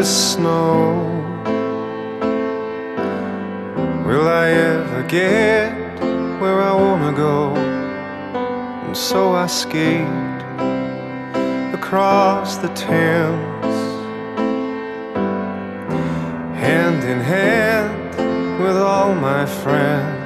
this snow. Will I ever get where I wanna go? And so I skate across the Thames, hand in hand with all my friends.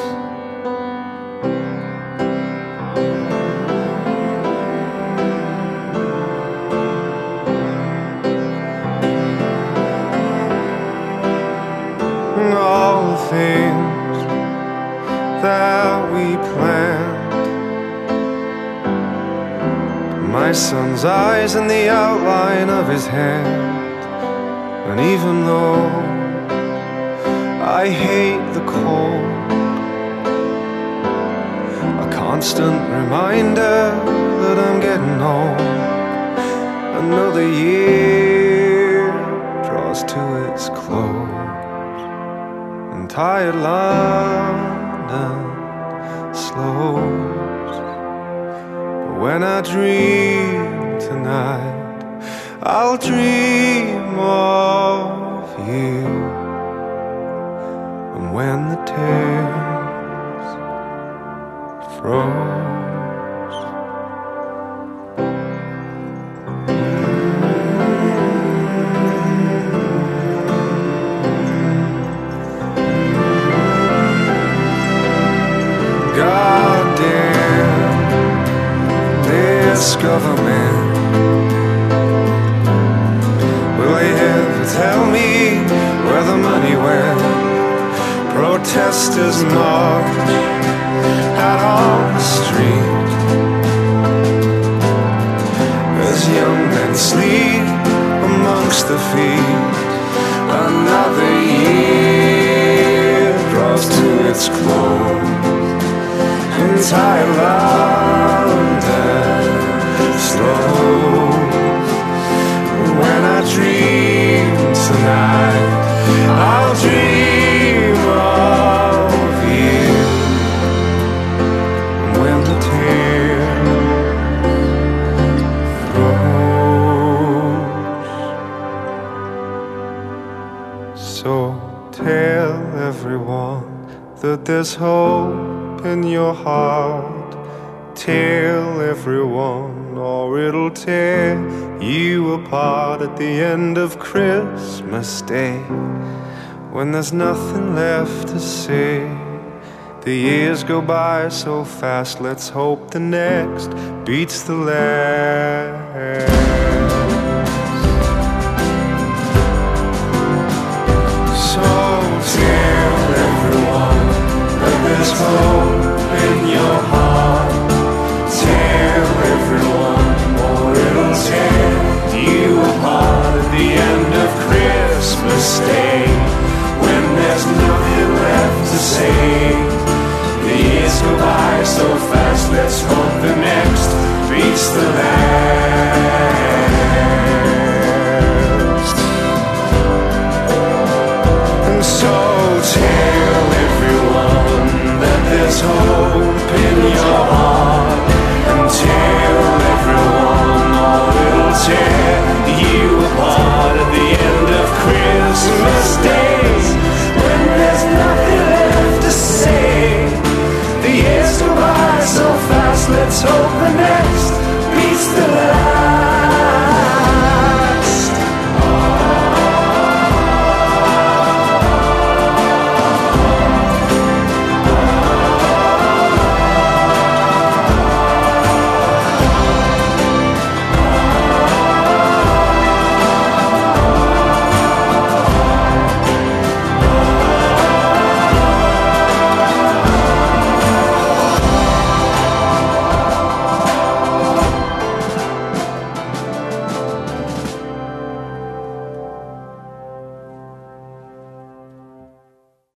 And all the things that we planned, my son's eyes and the outline of his hand. And even though I hate the cold, a constant reminder that I'm getting old. Another year draws to its close, and tired London slows. But when I dream tonight, I'll dream of you. And when the tears froze, goddamn this government. Will they ever tell me where the money went? Protesters march out on the street as young men sleep amongst the feet. Another year draws to its close, entire London slows. When I dream tonight, I'll dream of you. When the tears froze. So tell everyone that there's hope in your heart. Tell everyone, or it'll tear you apart at the end of Christmas Day, when there's nothing left to say. The years go by so fast, let's hope the next beats the last.